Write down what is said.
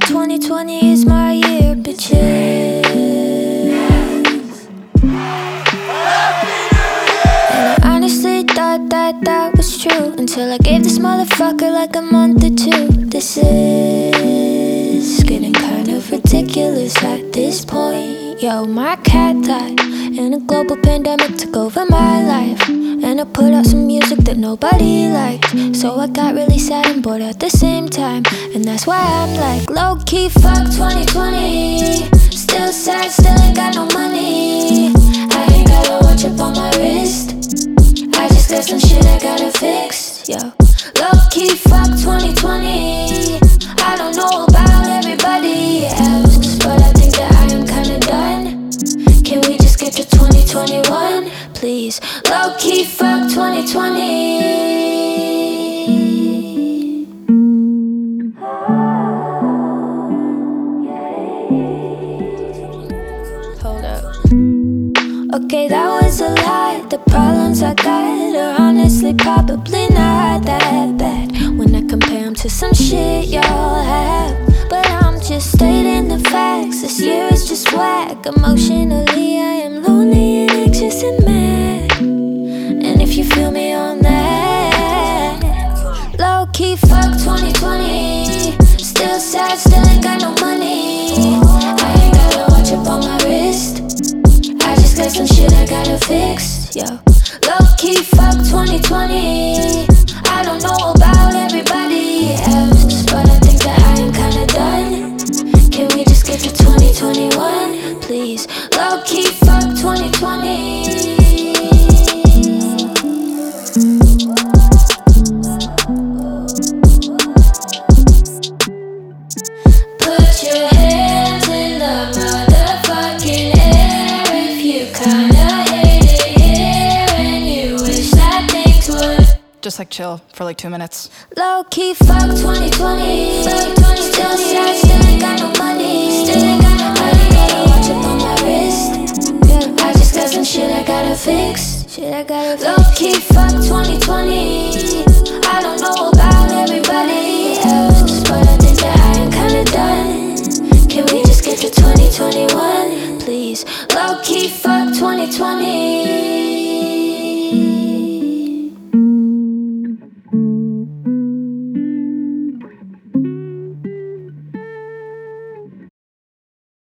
2020 is my year, bitches. And I honestly thought that was true until I gave this motherfucker like a month or two. This is getting kind of ridiculous at this point. Yo, my cat died and a global pandemic took over my life, and I put out some music that nobody liked. So I got really sad and bored at the same time, and that's why I'm like, low-key fuck 2020. Still sad, still ain't got no money. I ain't got a watch up on my wrist. I just got some shit I gotta fix. Yo, low-key fuck 2020. I don't know about everybody else, but I think that I am kinda done. Can we just get to 2021, please? Low-key fuck 2020. Hold up. Okay, that was a lie. The problems I got are honestly probably not that bad when I compare them to some shit y'all have. But I'm just stating the facts. This year is just whack. Emotionally, I am lonely and anxious and mad. And if you feel me on that, low-key fuck 2020. Still sad, still ain't got no money. I ain't got a watch up on my wrist. I just got some shit I gotta fix. Yo, low-key fuck 2020. I don't know about everybody else, but I think that I am kinda done. Can we just get to 2021, please? Low-key fuck 2020. Put your hands in the motherfucking air if you kinda hate it here and you wish that things would Just like chill for like 2 minutes. low-key fuck 2020. Still sad, still ain't got no money. Still ain't got no money. I ain't got a watch up on my wrist. Yeah, I just got some shit I gotta fix. Low-key fuck 2020. I don't know about everybody else, but I think that I am kinda done. Can we just get to 2021, please? Low-key fuck 2020.